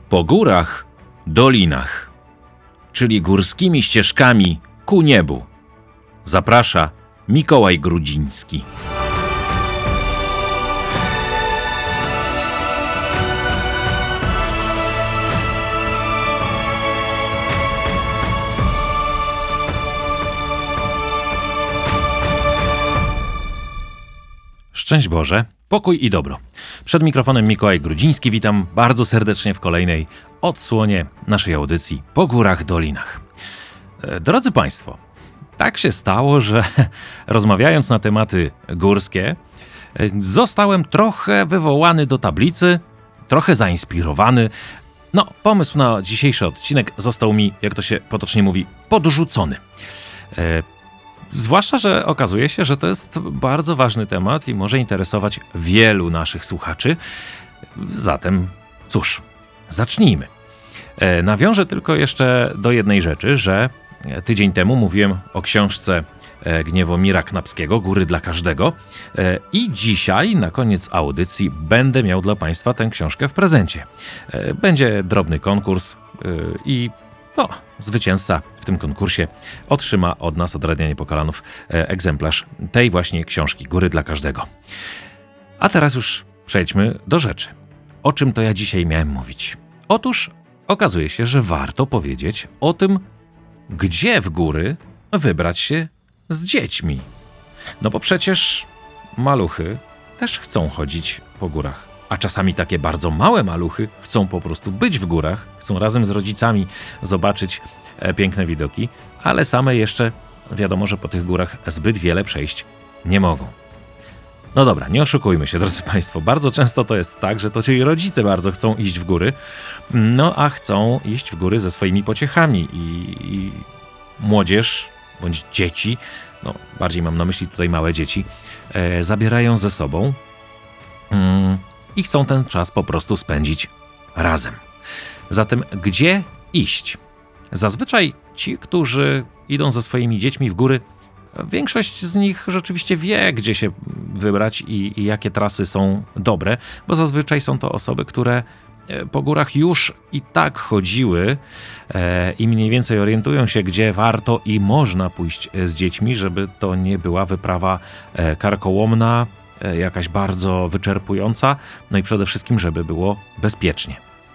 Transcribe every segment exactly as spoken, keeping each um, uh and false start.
Po górach, dolinach, czyli górskimi ścieżkami ku niebu, zaprasza Mikołaj Grudziński. Szczęść Boże, pokój i dobro. Przed mikrofonem Mikołaj Grudziński, witam bardzo serdecznie w kolejnej odsłonie naszej audycji Po górach, dolinach. Drodzy Państwo, tak się stało, że rozmawiając na tematy górskie, zostałem trochę wywołany do tablicy, trochę zainspirowany. No, pomysł na dzisiejszy odcinek został mi, jak to się potocznie mówi, podrzucony. Zwłaszcza, że okazuje się, że to jest bardzo ważny temat i może interesować wielu naszych słuchaczy. Zatem, cóż, zacznijmy. E, nawiążę tylko jeszcze do jednej rzeczy, że tydzień temu mówiłem o książce Gniewomira Knapskiego „Góry dla każdego” e, i dzisiaj, na koniec audycji, będę miał dla Państwa tę książkę w prezencie. E, będzie drobny konkurs e, i no, zwycięzca w tym konkursie otrzyma od nas, od Radia Niepokalanów, egzemplarz tej właśnie książki „Góry dla każdego”. A teraz już przejdźmy do rzeczy. O czym to ja dzisiaj miałem mówić? Otóż okazuje się, że warto powiedzieć o tym, gdzie w góry wybrać się z dziećmi. No bo przecież maluchy też chcą chodzić po górach. A czasami takie bardzo małe maluchy chcą po prostu być w górach, chcą razem z rodzicami zobaczyć e, piękne widoki, ale same jeszcze wiadomo, że po tych górach zbyt wiele przejść nie mogą. No dobra, nie oszukujmy się, drodzy Państwo, bardzo często to jest tak, że to ci rodzice bardzo chcą iść w góry, no a chcą iść w góry ze swoimi pociechami i, i młodzież bądź dzieci, no bardziej mam na myśli tutaj małe dzieci, e, zabierają ze sobą mm, i chcą ten czas po prostu spędzić razem. Zatem gdzie iść? Zazwyczaj ci, którzy idą ze swoimi dziećmi w góry, większość z nich rzeczywiście wie, gdzie się wybrać i, i jakie trasy są dobre, bo zazwyczaj są to osoby, które po górach już i tak chodziły e, i mniej więcej orientują się, gdzie warto i można pójść z dziećmi, żeby to nie była wyprawa e, karkołomna, jakaś bardzo wyczerpująca, no i przede wszystkim, żeby było bezpiecznie.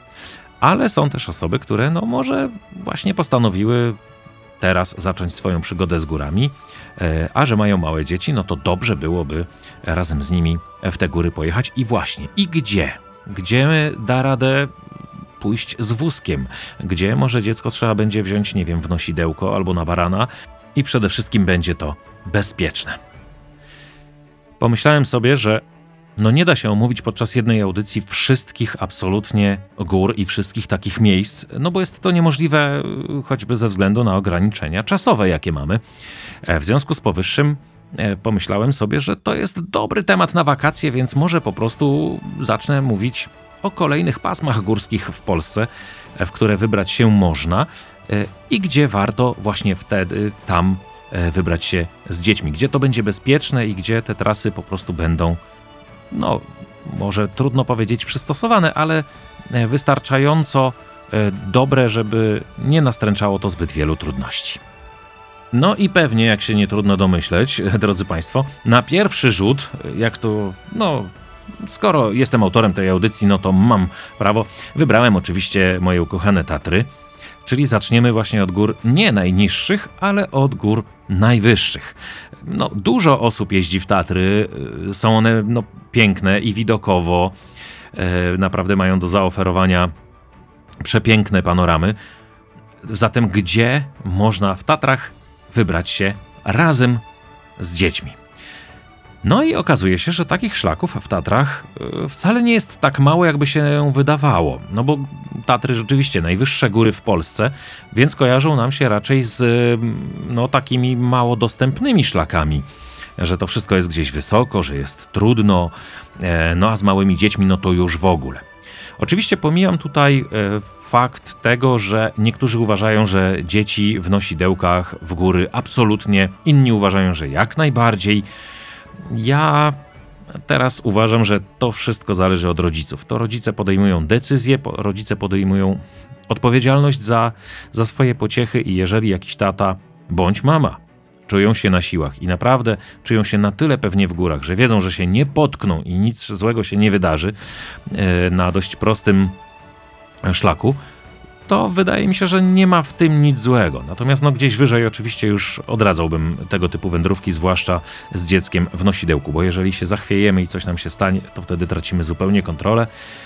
Ale są też osoby, które no może właśnie postanowiły teraz zacząć swoją przygodę z górami, a że mają małe dzieci, no to dobrze byłoby razem z nimi w te góry pojechać. I właśnie, i gdzie? Gdzie da radę pójść z wózkiem? Gdzie może dziecko trzeba będzie wziąć, nie wiem, w nosidełko albo na barana i przede wszystkim będzie to bezpieczne. Pomyślałem sobie, że no nie da się omówić podczas jednej audycji wszystkich absolutnie gór i wszystkich takich miejsc, no bo jest to niemożliwe choćby ze względu na ograniczenia czasowe, jakie mamy. W związku z powyższym pomyślałem sobie, że to jest dobry temat na wakacje, więc może po prostu zacznę mówić o kolejnych pasmach górskich w Polsce, w które wybrać się można i gdzie warto właśnie wtedy tam wybrać się z dziećmi, gdzie to będzie bezpieczne i gdzie te trasy po prostu będą, no może trudno powiedzieć przystosowane, ale wystarczająco dobre, żeby nie nastręczało to zbyt wielu trudności. No i pewnie, jak się nie trudno domyśleć, drodzy Państwo, na pierwszy rzut, jak to, no skoro jestem autorem tej audycji, no to mam prawo, wybrałem oczywiście moje ukochane Tatry. Czyli zaczniemy właśnie od gór nie najniższych, ale od gór najwyższych. No, dużo osób jeździ w Tatry, są one no, piękne i widokowo, e, naprawdę mają do zaoferowania przepiękne panoramy. Zatem gdzie można w Tatrach wybrać się razem z dziećmi? No i okazuje się, że takich szlaków w Tatrach wcale nie jest tak mało, jakby się wydawało. No bo Tatry rzeczywiście najwyższe góry w Polsce, więc kojarzą nam się raczej z no, takimi mało dostępnymi szlakami. Że to wszystko jest gdzieś wysoko, że jest trudno, no a z małymi dziećmi no to już w ogóle. Oczywiście pomijam tutaj fakt tego, że niektórzy uważają, że dzieci w nosidełkach w góry absolutnie, inni uważają, że jak najbardziej. Ja Teraz uważam, że to wszystko zależy od rodziców. To rodzice podejmują decyzje, rodzice podejmują odpowiedzialność za, za swoje pociechy i jeżeli jakiś tata bądź mama czują się na siłach i naprawdę czują się na tyle pewnie w górach, że wiedzą, że się nie potkną i nic złego się nie wydarzy na dość prostym szlaku, to wydaje mi się, że nie ma w tym nic złego. Natomiast no gdzieś wyżej oczywiście już odradzałbym tego typu wędrówki, zwłaszcza z dzieckiem w nosidełku, bo jeżeli się zachwiejemy i coś nam się stanie, to wtedy tracimy zupełnie kontrolę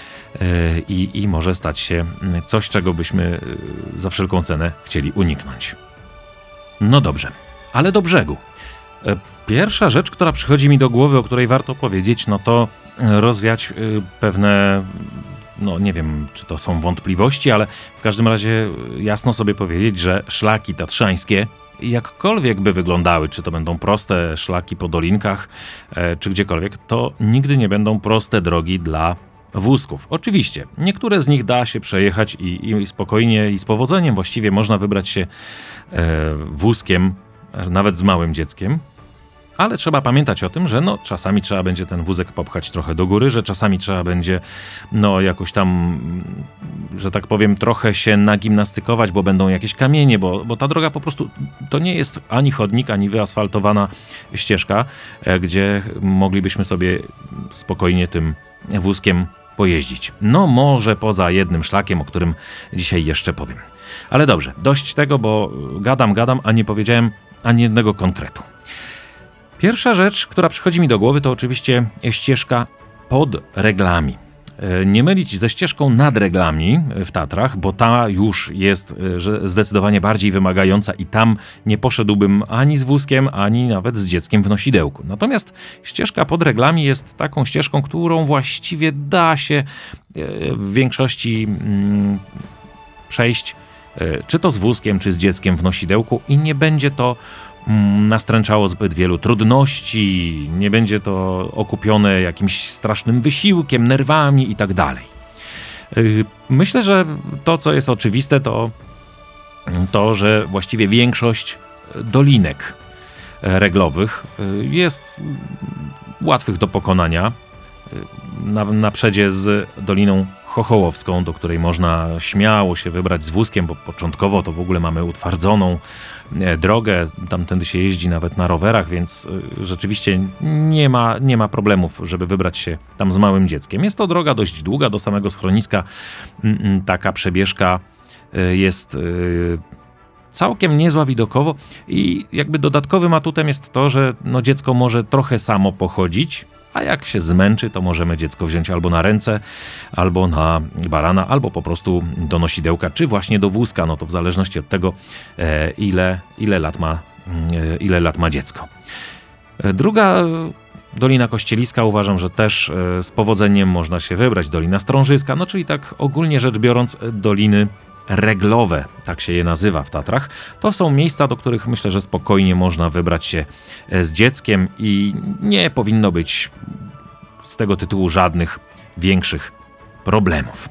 i, i może stać się coś, czego byśmy za wszelką cenę chcieli uniknąć. No dobrze, ale do brzegu. Pierwsza rzecz, która przychodzi mi do głowy, o której warto powiedzieć, no to rozwiać pewne, no nie wiem, czy to są wątpliwości, ale w każdym razie jasno sobie powiedzieć, że szlaki tatrzańskie, jakkolwiek by wyglądały, czy to będą proste szlaki po dolinkach, czy gdziekolwiek, to nigdy nie będą proste drogi dla wózków. Oczywiście, niektóre z nich da się przejechać i, i spokojnie i z powodzeniem właściwie można wybrać się e, wózkiem, nawet z małym dzieckiem, ale trzeba pamiętać o tym, że no, czasami trzeba będzie ten wózek popchać trochę do góry, że czasami trzeba będzie no jakoś tam, że tak powiem, trochę się nagimnastykować, bo będą jakieś kamienie, bo, bo ta droga po prostu to nie jest ani chodnik, ani wyasfaltowana ścieżka, e, gdzie moglibyśmy sobie spokojnie tym wózkiem pojeździć. No może poza jednym szlakiem, o którym dzisiaj jeszcze powiem. Ale dobrze, dość tego, bo gadam, gadam, a nie powiedziałem ani jednego konkretu. Pierwsza rzecz, która przychodzi mi do głowy, to oczywiście ścieżka pod reglami. Nie mylić ze ścieżką nad reglami w Tatrach, bo ta już jest zdecydowanie bardziej wymagająca i tam nie poszedłbym ani z wózkiem, ani nawet z dzieckiem w nosidełku. Natomiast ścieżka pod reglami jest taką ścieżką, którą właściwie da się w większości przejść, czy to z wózkiem, czy z dzieckiem w nosidełku i nie będzie to nastręczało zbyt wielu trudności, nie będzie to okupione jakimś strasznym wysiłkiem, nerwami i tak dalej. Myślę, że to, co jest oczywiste, to to, że właściwie większość dolinek reglowych jest łatwych do pokonania. Na, na przedzie z Doliną Chochołowską, do której można śmiało się wybrać z wózkiem, bo początkowo to w ogóle mamy utwardzoną drogę, tamtędy się jeździ nawet na rowerach, więc rzeczywiście nie ma, nie ma problemów, żeby wybrać się tam z małym dzieckiem. Jest to droga dość długa, do samego schroniska taka przebieżka jest całkiem niezła widokowo i jakby dodatkowym atutem jest to, że no dziecko może trochę samo pochodzić, a jak się zmęczy, to możemy dziecko wziąć albo na ręce, albo na barana, albo po prostu do nosidełka, czy właśnie do wózka, no to w zależności od tego, ile, ile, lat, ma, ile lat ma dziecko. Druga Dolina Kościeliska uważam, że też z powodzeniem można się wybrać. Dolina Strążyska, no czyli tak ogólnie rzecz biorąc doliny reglowe, tak się je nazywa w Tatrach. To są miejsca, do których myślę, że spokojnie można wybrać się z dzieckiem i nie powinno być z tego tytułu żadnych większych problemów.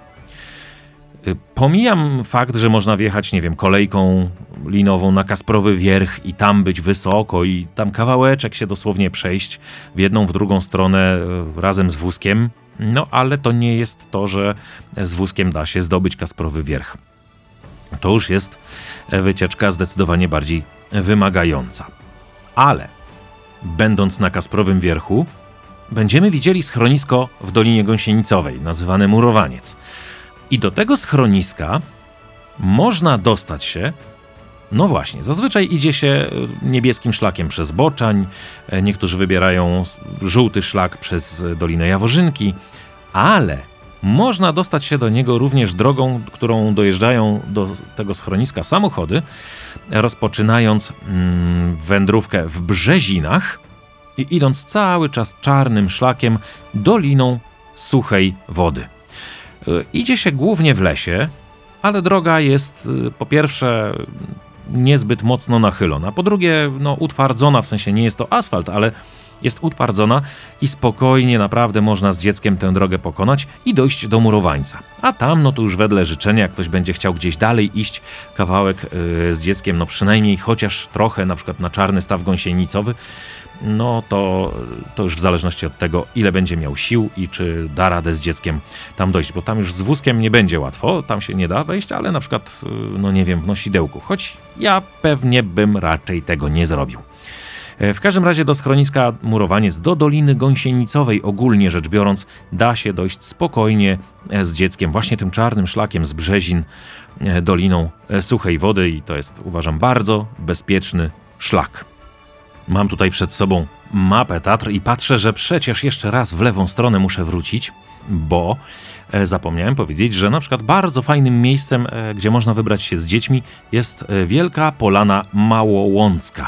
Pomijam fakt, że można wjechać, nie wiem, kolejką linową na Kasprowy Wierch i tam być wysoko i tam kawałeczek się dosłownie przejść w jedną, w drugą stronę razem z wózkiem, no ale to nie jest to, że z wózkiem da się zdobyć Kasprowy Wierch. To już jest wycieczka zdecydowanie bardziej wymagająca. Ale będąc na Kasprowym Wierchu, będziemy widzieli schronisko w Dolinie Gąsienicowej, nazywane Murowaniec. I do tego schroniska można dostać się, no właśnie, zazwyczaj idzie się niebieskim szlakiem przez Boczań, niektórzy wybierają żółty szlak przez Dolinę Jaworzynki, ale można dostać się do niego również drogą, którą dojeżdżają do tego schroniska samochody, rozpoczynając mm, wędrówkę w Brzezinach i idąc cały czas czarnym szlakiem Doliną Suchej Wody. Idzie się głównie w lesie, ale droga jest po pierwsze niezbyt mocno nachylona, po drugie no, utwardzona, w sensie nie jest to asfalt, ale jest utwardzona i spokojnie naprawdę można z dzieckiem tę drogę pokonać i dojść do Murowańca. A tam no to już wedle życzenia, jak ktoś będzie chciał gdzieś dalej iść kawałek yy, z dzieckiem, no przynajmniej chociaż trochę, na przykład na Czarny Staw Gąsienicowy, no to, to już w zależności od tego, ile będzie miał sił i czy da radę z dzieckiem tam dojść, bo tam już z wózkiem nie będzie łatwo, tam się nie da wejść, ale na przykład, no nie wiem, w nosidełku, choć ja pewnie bym raczej tego nie zrobił. W każdym razie do schroniska Murowaniec, do Doliny Gąsienicowej ogólnie rzecz biorąc, da się dojść spokojnie z dzieckiem właśnie tym czarnym szlakiem z Brzezin, Doliną Suchej Wody i to jest, uważam, bardzo bezpieczny szlak. Mam tutaj przed sobą mapę Tatr i patrzę, że przecież jeszcze raz w lewą stronę muszę wrócić, bo zapomniałem powiedzieć, że na przykład bardzo fajnym miejscem, gdzie można wybrać się z dziećmi, jest Wielka Polana Małołącka.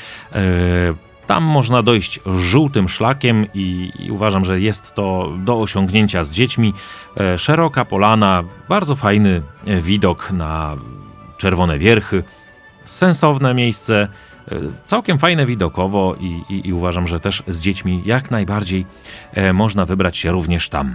Tam można dojść żółtym szlakiem i, i uważam, że jest to do osiągnięcia z dziećmi. Szeroka polana, bardzo fajny widok na Czerwone Wierchy, sensowne miejsce, całkiem fajne widokowo i, i, i uważam, że też z dziećmi jak najbardziej można wybrać się również tam.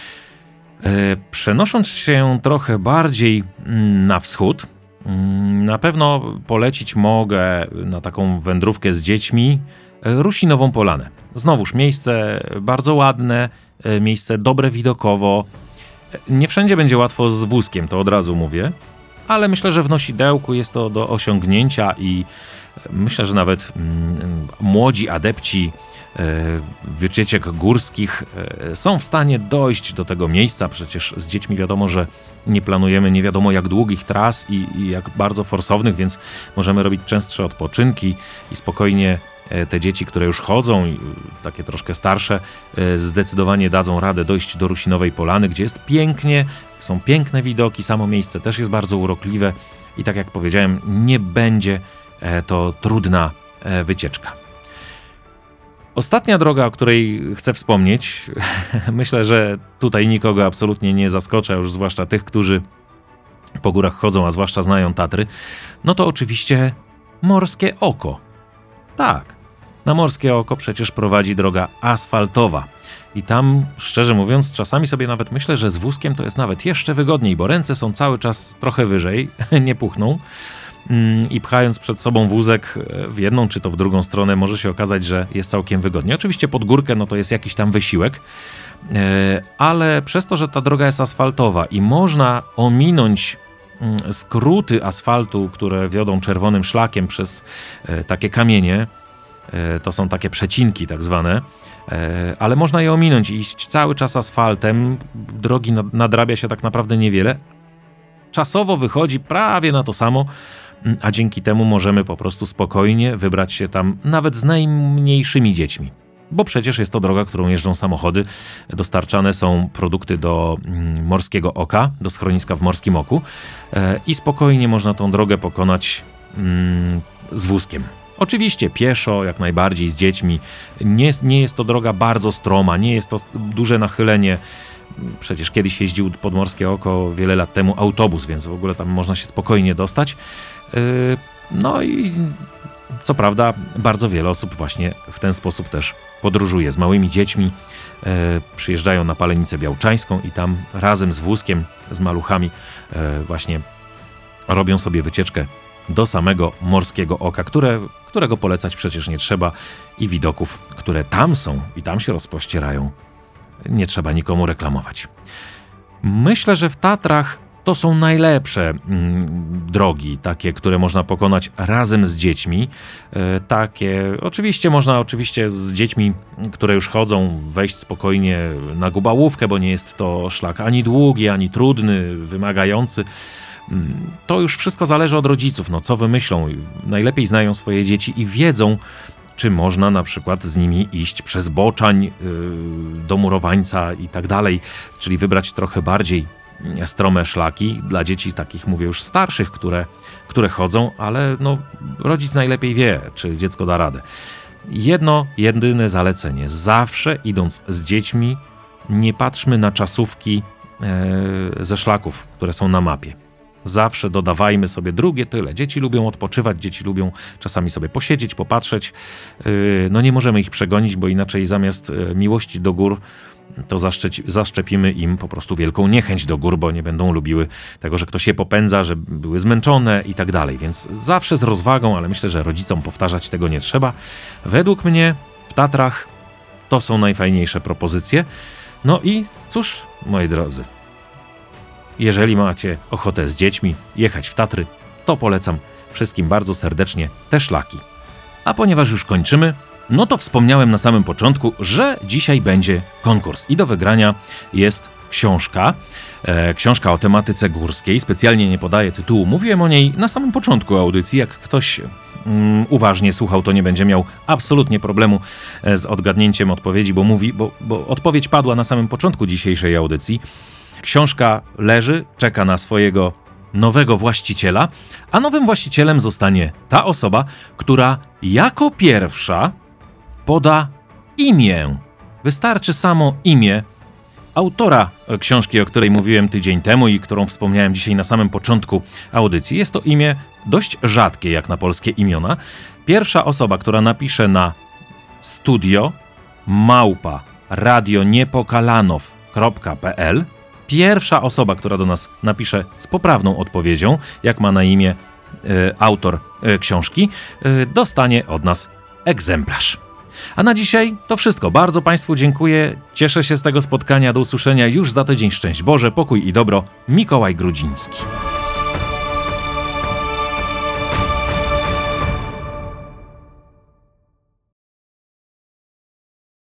Przenosząc się trochę bardziej na wschód, na pewno polecić mogę na taką wędrówkę z dziećmi Rusinową Polanę. Znowuż miejsce bardzo ładne, miejsce dobre widokowo. Nie wszędzie będzie łatwo z wózkiem, to od razu mówię, ale myślę, że w nosidełku jest to do osiągnięcia i myślę, że nawet mm, młodzi adepci e, wycieczek górskich e, są w stanie dojść do tego miejsca. Przecież z dziećmi wiadomo, że nie planujemy nie wiadomo jak długich tras i, i jak bardzo forsownych, więc możemy robić częstsze odpoczynki i spokojnie e, te dzieci, które już chodzą, i takie troszkę starsze, e, zdecydowanie dadzą radę dojść do Rusinowej Polany, gdzie jest pięknie, są piękne widoki, samo miejsce też jest bardzo urokliwe i tak jak powiedziałem, nie będzie to trudna wycieczka. Ostatnia droga, o której chcę wspomnieć, myślę, że tutaj nikogo absolutnie nie zaskoczę, już zwłaszcza tych, którzy po górach chodzą, a zwłaszcza znają Tatry, no to oczywiście Morskie Oko. Tak, na Morskie Oko przecież prowadzi droga asfaltowa. I tam, szczerze mówiąc, czasami sobie nawet myślę, że z wózkiem to jest nawet jeszcze wygodniej, bo ręce są cały czas trochę wyżej, nie puchną. I pchając przed sobą wózek w jedną czy to w drugą stronę może się okazać, że jest całkiem wygodnie. Oczywiście pod górkę no to jest jakiś tam wysiłek, ale przez to, że ta droga jest asfaltowa i można ominąć skróty asfaltu, które wiodą czerwonym szlakiem przez takie kamienie, to są takie przecinki tak zwane, ale można je ominąć i iść cały czas asfaltem, drogi nadrabia się tak naprawdę niewiele, czasowo wychodzi prawie na to samo, a dzięki temu możemy po prostu spokojnie wybrać się tam nawet z najmniejszymi dziećmi. Bo przecież jest to droga, którą jeżdżą samochody, dostarczane są produkty do Morskiego Oka, do schroniska w Morskim Oku i spokojnie można tą drogę pokonać z wózkiem. Oczywiście pieszo, jak najbardziej, z dziećmi. Nie, nie jest to droga bardzo stroma, nie jest to duże nachylenie. Przecież kiedyś jeździł pod Morskie Oko wiele lat temu autobus, więc w ogóle tam można się spokojnie dostać. No i co prawda bardzo wiele osób właśnie w ten sposób też podróżuje. Z małymi dziećmi przyjeżdżają na Palenicę Białczańską i tam razem z wózkiem, z maluchami właśnie robią sobie wycieczkę do samego Morskiego Oka, które, którego polecać przecież nie trzeba i widoków, które tam są i tam się rozpościerają, nie trzeba nikomu reklamować. Myślę, że w Tatrach to są najlepsze mm, drogi, takie, które można pokonać razem z dziećmi. E, takie, oczywiście można oczywiście z dziećmi, które już chodzą, wejść spokojnie na Gubałówkę, bo nie jest to szlak ani długi, ani trudny, wymagający. To już wszystko zależy od rodziców, no co wymyślą. Najlepiej znają swoje dzieci i wiedzą, czy można na przykład z nimi iść przez Boczań yy, do Murowańca i tak dalej, czyli wybrać trochę bardziej strome szlaki dla dzieci takich, mówię, już starszych, które, które chodzą, ale no, rodzic najlepiej wie, czy dziecko da radę. Jedno, jedyne zalecenie. Zawsze idąc z dziećmi, nie patrzmy na czasówki yy, ze szlaków, które są na mapie. zawsze dodawajmy sobie drugie tyle. Dzieci lubią odpoczywać, dzieci lubią czasami sobie posiedzieć, popatrzeć. Yy, no nie możemy ich przegonić, bo inaczej zamiast yy, miłości do gór to zaszczeci, zaszczepimy im po prostu wielką niechęć do gór, bo nie będą lubiły tego, że ktoś je popędza, że były zmęczone i tak dalej. Więc zawsze z rozwagą, ale myślę, że rodzicom powtarzać tego nie trzeba. Według mnie w Tatrach to są najfajniejsze propozycje. No i cóż, moi drodzy, jeżeli macie ochotę z dziećmi jechać w Tatry, to polecam wszystkim bardzo serdecznie te szlaki. A ponieważ już kończymy, no to wspomniałem na samym początku, że dzisiaj będzie konkurs i do wygrania jest książka. E, książka o tematyce górskiej. Specjalnie nie podaję tytułu. Mówiłem o niej na samym początku audycji. Jak ktoś mm, uważnie słuchał, to nie będzie miał absolutnie problemu z odgadnięciem odpowiedzi, bo mówi, bo, bo odpowiedź padła na samym początku dzisiejszej audycji. Książka leży, czeka na swojego nowego właściciela, a nowym właścicielem zostanie ta osoba, która jako pierwsza poda imię. Wystarczy samo imię autora książki, o której mówiłem tydzień temu i którą wspomniałem dzisiaj na samym początku audycji. Jest to imię dość rzadkie jak na polskie imiona. Pierwsza osoba, która napisze na studio małpa radioniepokalanow kropka pe el, pierwsza osoba, która do nas napisze z poprawną odpowiedzią, jak ma na imię y, autor y, książki, y, dostanie od nas egzemplarz. A na dzisiaj to wszystko. Bardzo Państwu dziękuję. Cieszę się z tego spotkania. Do usłyszenia już za tydzień. Szczęść Boże, pokój i dobro. Mikołaj Grudziński.